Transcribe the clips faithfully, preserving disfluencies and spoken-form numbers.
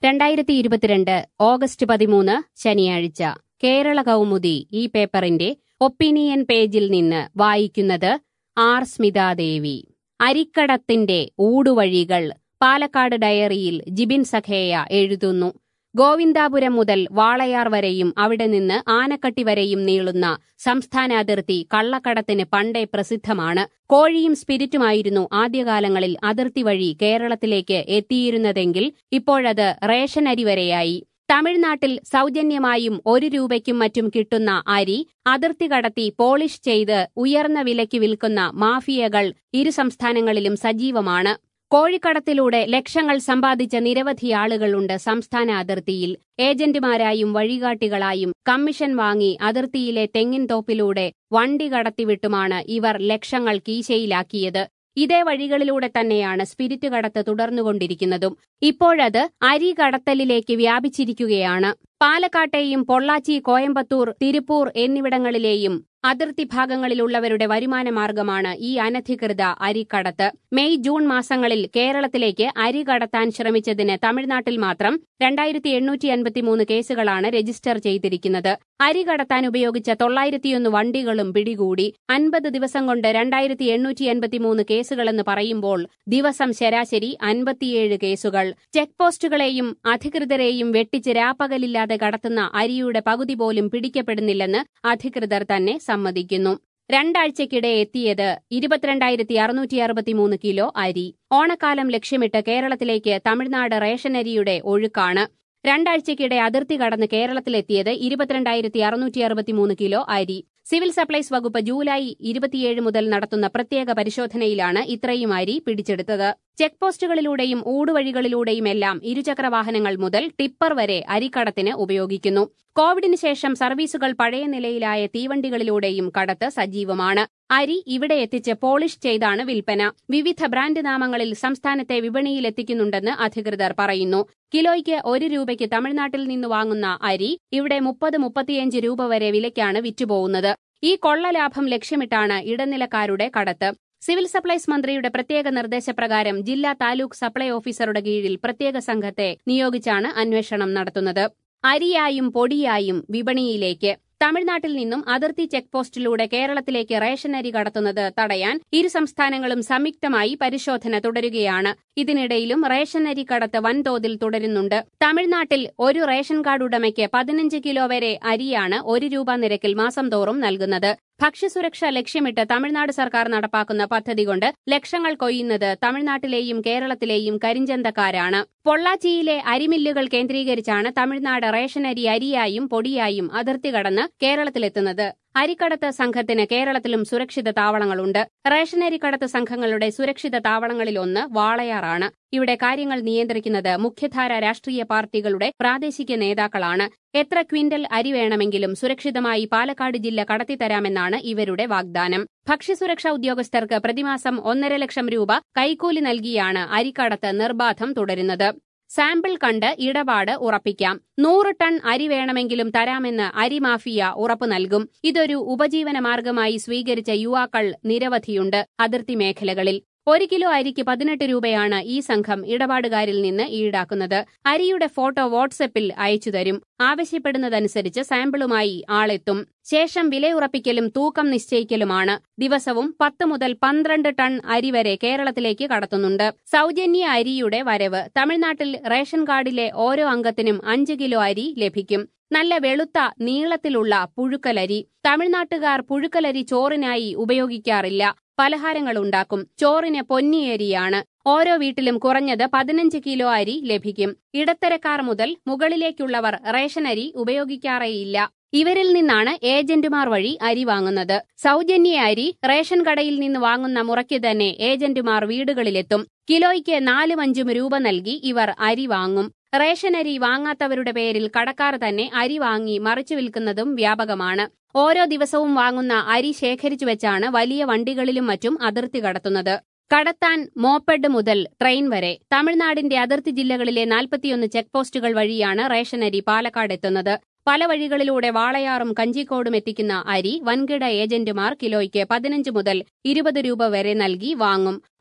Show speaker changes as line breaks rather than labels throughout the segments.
രണ്ടായിരത്തി ഇരുപത്തിരണ്ട് ഓഗസ്റ്റ് പതിമൂന്ന് ശനിയാഴ്ച കേരള കൗമുദി ഈ പേപ്പറിന്റെ ഒപ്പീനിയൻ പേജിൽ നിന്ന് വായിക്കുന്നത് ആർ സ്മിതാദേവി. അരിക്കടത്തിന്റെ ഊടുവഴികൾ. പാലക്കാട് ഡയറിയിൽ ജിബിൻ സഖേയ എഴുതുന്നു. ഗോവിന്ദാപുരം മുതൽ വാളയാർ വരെയും അവിടെ നിന്ന് ആനക്കട്ടി വരെയും നീളുന്ന സംസ്ഥാന അതിർത്തി കള്ളക്കടത്തിന് പണ്ടേ പ്രസിദ്ധമാണ്. കോഴിയും സ്പിരിറ്റുമായിരുന്നു ആദ്യകാലങ്ങളിൽ അതിർത്തി വഴി കേരളത്തിലേക്ക് എത്തിയിരുന്നതെങ്കിൽ ഇപ്പോഴത് റേഷൻ അരി വരെയായി. തമിഴ്നാട്ടിൽ സൗജന്യമായും ഒരു രൂപയ്ക്കും മറ്റും കിട്ടുന്ന അരി അതിർത്തി കടത്തി പോളിഷ് ചെയ്ത് ഉയർന്ന വിലയ്ക്ക് വിൽക്കുന്ന മാഫിയകൾ ഇരു സംസ്ഥാനങ്ങളിലും സജീവമാണ്. കോഴിക്കടത്തിലൂടെ ലക്ഷങ്ങൾ സമ്പാദിച്ച നിരവധി ആളുകളുണ്ട് സംസ്ഥാന അതിർത്തിയിൽ. ഏജന്റുമാരായും വഴികാട്ടികളായും കമ്മീഷൻ വാങ്ങി അതിർത്തിയിലെ തെങ്ങിൻ തോപ്പിലൂടെ വണ്ടി കടത്തിവിട്ടുമാണ് ഇവർ ലക്ഷങ്ങൾ കീശയിലാക്കിയത്. ഇതേ വഴികളിലൂടെ തന്നെയാണ് സ്പിരിറ്റ് കടത്ത് തുടർന്നുകൊണ്ടിരിക്കുന്നതും. ഇപ്പോഴത് അരി കടത്തലിലേക്ക് വ്യാപിച്ചിരിക്കുകയാണ്. പാലക്കാട്ടെയും പൊള്ളാച്ചി, കോയമ്പത്തൂർ, തിരുപ്പൂർ എന്നിവിടങ്ങളിലെയും അതിർത്തി ഭാഗങ്ങളിലുള്ളവരുടെ വരുമാന മാർഗമാണ് ഈ അനധികൃത അരിക്കടത്ത്. മെയ് ജൂൺ മാസങ്ങളിൽ കേരളത്തിലേക്ക് അരി കടത്താൻ ശ്രമിച്ചതിന് തമിഴ്നാട്ടിൽ മാത്രം രണ്ടായിരത്തി എണ്ണൂറ്റി അൻപത്തിമൂന്ന് കേസുകളാണ് രജിസ്റ്റർ ചെയ്തിരിക്കുന്നത്. അരി കടത്താൻ ഉപയോഗിച്ച തൊള്ളായിരത്തിയൊന്ന് വണ്ടികളും പിടികൂടി. അൻപത് ദിവസം കൊണ്ട് രണ്ടായിരത്തി എണ്ണൂറ്റി അൻപത്തിമൂന്ന് കേസുകളെന്ന് പറയുമ്പോൾ ദിവസം ശരാശരി അൻപത്തിയേഴ് കേസുകൾ. ചെക്ക് പോസ്റ്റുകളെയും അധികൃതരെയും വെട്ടിച്ച് രാപ്പകലില്ലാതെ കടത്തുന്ന അരിയുടെ പകുതി പോലും പിടിക്കപ്പെടുന്നില്ലെന്ന് അധികൃതർ തന്നെ സമ്മതിക്കുന്നു. രണ്ടാഴ്ചയ്ക്കിടെ എത്തിയത് ഇരുപത്തിരണ്ടായിരത്തി അറുന്നൂറ്റി അറുപത്തിമൂന്ന് കിലോ അരി. ഓണക്കാലം ലക്ഷ്യമിട്ട് കേരളത്തിലേക്ക് തമിഴ്നാട് റേഷനരിയുടെ ഒഴുക്കാണ്. രണ്ടാഴ്ചയ്ക്കിടെ അതിർത്തി കടന്ന് കേരളത്തിലെത്തിയത് ഇരുപത്തിരണ്ടായിരത്തി അറുന്നൂറ്റി അറുപത്തിമൂന്ന് കിലോ അരി. സിവിൽ സപ്ലൈസ് വകുപ്പ് ജൂലൈ ഇരുപത്തിയേഴ് മുതൽ നടത്തുന്ന പ്രത്യേക പരിശോധനയിലാണ് ഇത്രയും അരി പിടിച്ചെടുത്തത്. ചെക്ക് പോസ്റ്റുകളിലൂടെയും ഊടുവഴികളിലൂടെയുമെല്ലാം ഇരുചക്രവാഹനങ്ങൾ മുതൽ ടിപ്പർ വരെ അരിക്കടത്തിന് ഉപയോഗിക്കുന്നു. കോവിഡിന് ശേഷം സർവീസുകൾ പഴയ നിലയിലായ തീവണ്ടികളിലൂടെയും കടത്ത് സജീവമാണ്. അരി ഇവിടെ എത്തിച്ച് പോളിഷ് ചെയ്താണ് വിൽപ്പന. വിവിധ ബ്രാൻഡ് നാമങ്ങളിൽ സംസ്ഥാനത്തെ വിപണിയിലെത്തിക്കുന്നുണ്ടെന്ന് അധികൃതർ പറയുന്നു. കിലോയ്ക്ക് ഒരു രൂപയ്ക്ക് തമിഴ്നാട്ടിൽ നിന്ന് വാങ്ങുന്ന അരി ഇവിടെ മുപ്പത് മുപ്പത്തിയഞ്ച് രൂപ വരെ വിലയ്ക്കാണ് വിറ്റുപോകുന്നത്. ഈ കൊള്ളലാഭം ലക്ഷ്യമിട്ടാണ് ഇടനിലക്കാരുടെ കടത്ത്. സിവിൽ സപ്ലൈസ് മന്ത്രിയുടെ പ്രത്യേക നിർദ്ദേശപ്രകാരം ജില്ലാ താലൂക്ക് സപ്ലൈ ഓഫീസറുടെ കീഴിൽ പ്രത്യേക സംഘത്തെ നിയോഗിച്ചാണ് അന്വേഷണം നടത്തുന്നത്. അരിയായും പൊടിയായും വിപണിയിലേക്ക്. തമിഴ്നാട്ടിൽ നിന്നും അതിർത്തി ചെക്ക് പോസ്റ്റിലൂടെ കേരളത്തിലേക്ക് റേഷൻ അരി കടത്തുന്നത് തടയാൻ ഇരു സംസ്ഥാനങ്ങളും സംയുക്തമായി പരിശോധന തുടരുകയാണ്. ഇതിനിടയിലും റേഷൻ അരി കടത്ത് വൻതോതിൽ തുടരുന്നുണ്ട്. തമിഴ്നാട്ടിൽ ഒരു റേഷൻ കാർഡ് ഉടമയ്ക്ക് പതിനഞ്ച് കിലോ വരെ അരിയാണ് ഒരു രൂപ നിരക്കിൽ മാസം തോറും നൽകുന്നത്. ഭക്ഷ്യസുരക്ഷ ലക്ഷ്യമിട്ട് തമിഴ്നാട് സർക്കാർ നടപ്പാക്കുന്ന പദ്ധതി കൊണ്ട് ലക്ഷങ്ങൾ കൊയ്യുന്നത് തമിഴ്നാട്ടിലെയും കേരളത്തിലെയും കരിഞ്ചന്തക്കാരാണ്. പൊള്ളാച്ചിയിലെ അരിമില്ലുകൾ കേന്ദ്രീകരിച്ചാണ് തമിഴ്നാട് റേഷൻ അരി അരിയായും പൊടിയായും അതിർത്തി കടന്ന് കേരളത്തിലെത്തുന്നത്. അരിക്കടത്ത് സംഘത്തിന് കേരളത്തിലും സുരക്ഷിത താവളങ്ങളുണ്ട്. റേഷനരി കടത്ത് സംഘങ്ങളുടെ സുരക്ഷിത താവളങ്ങളിലൊന്ന് വാളയാറാണ്. ഇവിടെ കാര്യങ്ങൾ നിയന്ത്രിക്കുന്നത് മുഖ്യധാര രാഷ്ട്രീയ പാർട്ടികളുടെ പ്രാദേശിക നേതാക്കളാണ്. എത്ര ക്വിന്റൽ അരി വേണമെങ്കിലും സുരക്ഷിതമായി പാലക്കാട് ജില്ല കടത്തിത്തരാമെന്നാണ് ഇവരുടെ വാഗ്ദാനം. ഭക്ഷ്യസുരക്ഷാ ഉദ്യോഗസ്ഥർക്ക് പ്രതിമാസം ഒന്നര ലക്ഷം രൂപ കൈക്കൂലി നൽകിയാണ് അരിക്കടത്ത് നിർബാധം തുടരുന്നത്. സാമ്പിൾ കണ്ട് ഇടപാട് ഉറപ്പിക്കാം. നൂറ് ടൺ അരി വേണമെങ്കിലും തരാമെന്ന് അരി മാഫിയ ഉറപ്പു നൽകും. ഇതൊരു ഉപജീവന മാർഗമായി സ്വീകരിച്ച യുവാക്കൾ നിരവധിയുണ്ട് അതിർത്തി മേഖലകളിൽ. ഒരു കിലോ അരിക്ക് പതിനെട്ട് രൂപയാണ് ഈ സംഘം ഇടപാടുകാരിൽ നിന്ന് ഈടാക്കുന്നത്. അരിയുടെ ഫോട്ടോ വാട്സ്ആപ്പിൽ അയച്ചു തരും. ആവശ്യപ്പെടുന്നതനുസരിച്ച് സാമ്പിളുമായി ആളെത്തും. ശേഷം വിലയുറപ്പിക്കലും തൂക്കം നിശ്ചയിക്കലുമാണ്. ദിവസവും പത്ത് മുതൽ പന്ത്രണ്ട് ടൺ അരി വരെ കേരളത്തിലേക്ക് കടത്തുന്നുണ്ട്. സൗജന്യ അരിയുടെ വരവ്. തമിഴ്നാട്ടിൽ റേഷൻ കാർഡിലെ ഓരോ അംഗത്തിനും അഞ്ച് കിലോ അരി ലഭിക്കും. നല്ല വെളുത്ത നീളത്തിലുള്ള പുഴുക്കലരി. തമിഴ്നാട്ടുകാർ പുഴുക്കലരി ചോറിനായി ഉപയോഗിക്കാറില്ല. പലഹാരങ്ങളുണ്ടാക്കും. ചോറിന് പൊന്നിയരിയാണ്. ഓരോ വീട്ടിലും കുറഞ്ഞത് പതിനഞ്ച് കിലോ അരി ലഭിക്കും. ഇടത്തരക്കാർ മുതൽ മുകളിലേക്കുള്ളവർ റേഷനരി ഉപയോഗിക്കാറേയില്ല. ഇവരിൽ നിന്നാണ് ഏജന്റുമാർ വഴി അരി വാങ്ങുന്നത്. സൗജന്യ അരി റേഷൻ കടയിൽ നിന്ന് വാങ്ങുന്ന മുറയ്ക്ക് തന്നെ ഏജന്റുമാർ വീടുകളിലെത്തും. കിലോയ്ക്ക് നാലും അഞ്ചും രൂപ നൽകി ഇവർ അരി വാങ്ങും. റേഷനരി വാങ്ങാത്തവരുടെ പേരിൽ കടക്കാർ തന്നെ അരി വാങ്ങി മറിച്ചു വിൽക്കുന്നതും വ്യാപകമാണ്. ഓരോ ദിവസവും വാങ്ങുന്ന അരി ശേഖരിച്ചു വെച്ചാണ് വലിയ വണ്ടികളിലും മറ്റും അതിർത്തി കടത്തുന്നത്. കടത്താൻ മോപ്പഡ് മുതൽ ട്രെയിൻ വരെ. തമിഴ്നാടിന്റെ അതിർത്തി ജില്ലകളിലെ നാൽപ്പത്തിയൊന്ന് ചെക്ക് പോസ്റ്റുകൾ വഴിയാണ് റേഷനരി പാലക്കാട് എത്തുന്നത്. പല വഴികളിലൂടെ വാളയാറും കഞ്ചിക്കോടും എത്തിക്കുന്ന അരി വൻകിട ഏജന്റുമാർ കിലോയ്ക്ക് പതിനഞ്ച് മുതൽ ഇരുപത് രൂപ വരെ നൽകി വാങ്ങും.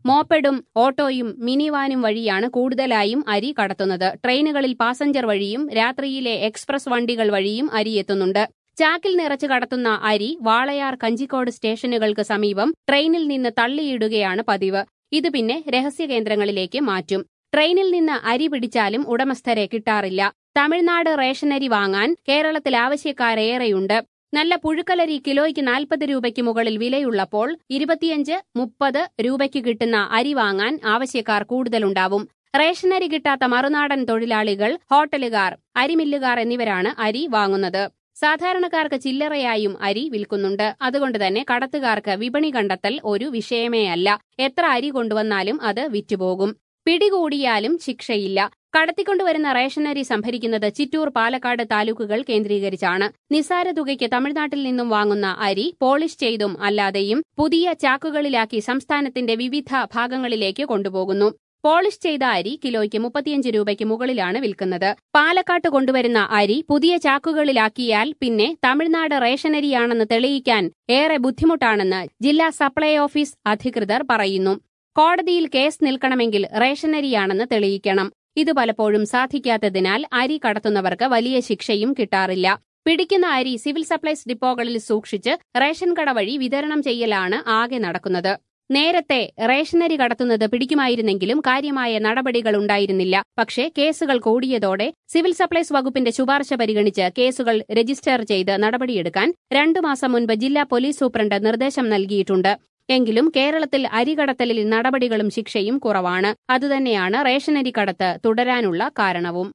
മോപ്പഡും ഓട്ടോയും മിനി വാനും വഴിയാണ് കൂടുതലായും അരി കടത്തുന്നത്. ട്രെയിനുകളിൽ പാസഞ്ചർ വഴിയും രാത്രിയിലെ എക്സ്പ്രസ് വണ്ടികൾ വഴിയും അരി എത്തുന്നുണ്ട്. ചാക്കിൽ നിറച്ച് കടത്തുന്ന അരി വാളയാർ കഞ്ചിക്കോട് സ്റ്റേഷനുകൾക്ക് സമീപം ട്രെയിനിൽ നിന്ന് തള്ളിയിടുകയാണ് പതിവ്. ഇത് പിന്നെ രഹസ്യകേന്ദ്രങ്ങളിലേക്ക് മാറ്റും. ട്രെയിനിൽ നിന്ന് അരി പിടിച്ചാലും ഉടമസ്ഥരെ കിട്ടാറില്ല. തമിഴ്നാട് റേഷനരി വാങ്ങാൻ കേരളത്തിൽ ആവശ്യക്കാരേറെയുണ്ട്. നല്ല പുഴുക്കലരി കിലോയ്ക്ക് നാൽപ്പത് രൂപയ്ക്ക് മുകളിൽ വിലയുള്ളപ്പോൾ ഇരുപത്തിയഞ്ച് മുപ്പത് രൂപയ്ക്ക് കിട്ടുന്ന അരി വാങ്ങാൻ ആവശ്യക്കാർ കൂടുതലുണ്ടാവും. റേഷനരി കിട്ടാത്ത മറുനാടൻ തൊഴിലാളികൾ, ഹോട്ടലുകാർ, അരിമില്ലുകാർ എന്നിവരാണ് അരി വാങ്ങുന്നത്. സാധാരണക്കാർക്ക് ചില്ലറയായും അരി വിൽക്കുന്നുണ്ട്. അതുകൊണ്ട് തന്നെ കടത്തുകാർക്ക് വിപണി കണ്ടെത്തൽ ഒരു വിഷയമേ അല്ല. എത്ര അരി കൊണ്ടുവന്നാലും അത് വിറ്റുപോകും. പിടികൂടിയാലും ശിക്ഷയില്ല. കടത്തിക്കൊണ്ടുവരുന്ന റേഷനരി സംഭരിക്കുന്നത് ചിറ്റൂർ, പാലക്കാട് താലൂക്കുകൾ കേന്ദ്രീകരിച്ചാണ്. നിസ്സാര തുകയ്ക്ക് തമിഴ്നാട്ടിൽ നിന്നും വാങ്ങുന്ന അരി പോളിഷ് ചെയ്തും അല്ലാതെയും പുതിയ ചാക്കുകളിലാക്കി സംസ്ഥാനത്തിന്റെ വിവിധ ഭാഗങ്ങളിലേക്ക് കൊണ്ടുപോകുന്നു. പോളിഷ് ചെയ്ത അരി കിലോയ്ക്ക് മുപ്പത്തിയഞ്ച് രൂപയ്ക്ക് മുകളിലാണ് വിൽക്കുന്നത്. പാലക്കാട്ട് കൊണ്ടുവരുന്ന അരി പുതിയ ചാക്കുകളിലാക്കിയാൽ പിന്നെ തമിഴ്നാട് റേഷനരിയാണെന്ന് തെളിയിക്കാൻ ഏറെ ബുദ്ധിമുട്ടാണെന്ന് ജില്ലാ സപ്ലൈ ഓഫീസ് അധികൃതർ പറയുന്നു. കോടതിയിൽ കേസ് നിൽക്കണമെങ്കിൽ റേഷനരിയാണെന്ന് തെളിയിക്കണം. ഇത് പലപ്പോഴും സാധിക്കാത്തതിനാൽ അരി കടത്തുന്നവർക്ക് വലിയ ശിക്ഷയും കിട്ടാറില്ല. പിടിക്കുന്ന അരി സിവിൽ സപ്ലൈസ് ഡിപ്പോകളിൽ സൂക്ഷിച്ച് റേഷൻ കട വഴി വിതരണം ചെയ്യലാണ് ആകെ നടക്കുന്നത്. നേരത്തെ റേഷനരി കടത്തുന്നത് പിടിക്കുമായിരുന്നെങ്കിലും കാര്യമായ നടപടികളുണ്ടായിരുന്നില്ല. പക്ഷേ കേസുകൾ കൂടിയതോടെ സിവിൽ സപ്ലൈസ് വകുപ്പിന്റെ ശുപാർശ പരിഗണിച്ച് കേസുകൾ രജിസ്റ്റർ ചെയ്ത് നടപടിയെടുക്കാൻ രണ്ടു മാസം മുൻപ് ജില്ലാ പോലീസ് സൂപ്രണ്ട് നിർദ്ദേശം നൽകിയിട്ടുണ്ട്. എങ്കിലും കേരളത്തിൽ അരികടത്തലിൽ നടപടികളും ശിക്ഷയും കുറവാണ്. അതുതന്നെയാണ് റേഷനരി കടത്ത് തുടരാനുള്ള കാരണവും.